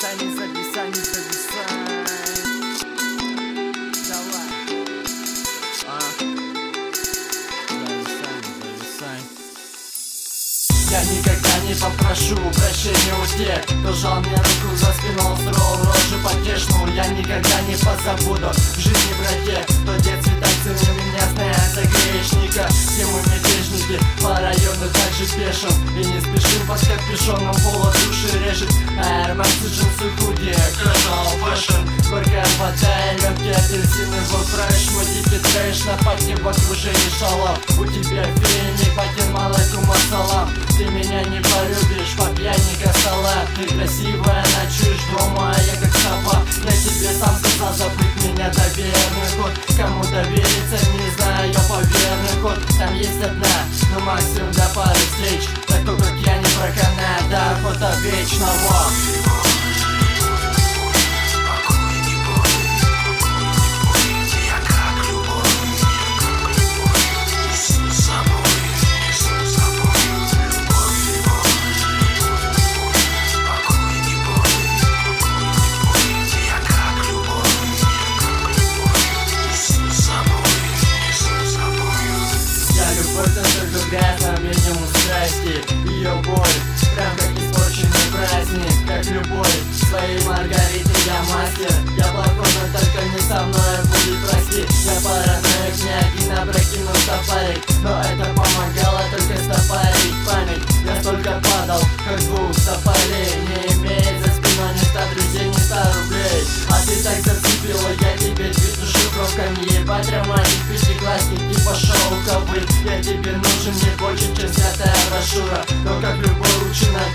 зависай, не зависай, не зависай. Давай. Зависай, не зависай. Я никогда не попрошу прощения у тех, кто жал мне руку за спину, устроил рожу потешную. Я никогда не позабуду в жизни про тех, кто детстве так ценил меня, зная за грешника. Все мы мятежники, по району также пешим и не спешим под капюшоном, холод души режет. Air Max, джинсы, худи, casual fashion, горькая вода и легкие апельсины в фреш. Мой дикий трэш на пати в окружении шалом. У тебя феник, патин малайкум ассалам. Ты меня не полюбишь, по пьяни косола. Ты красивая, ночуешь дома, а я как сова. Я тебе сам сказал забыть меня, доверенный ход. Кому довериться, не знаю, я поверный ход. Там есть одна, но максимум до пары встреч. Такой, как я, не проканает, да, охота вечного. Это только грязно, минимум страсти. Ее боль, прям как испорченный праздник. Как любовь, своей Маргариты я мастер. Я плохой, но только не со мной, будет прости. Я параноик, не один опрокинул сапарик, но это помогало только стопарить память. Я столько падал, как двух тополей. Не имеет за спиной ни 100 друзей, ни 100 рублей. А ты так зацепила, я тебе твиту шифровками. Ебать романтик, пятиклассник, типа шоу ковыль. Я тебе нужен не больше, чем снятая брошюра. Но как любой ученый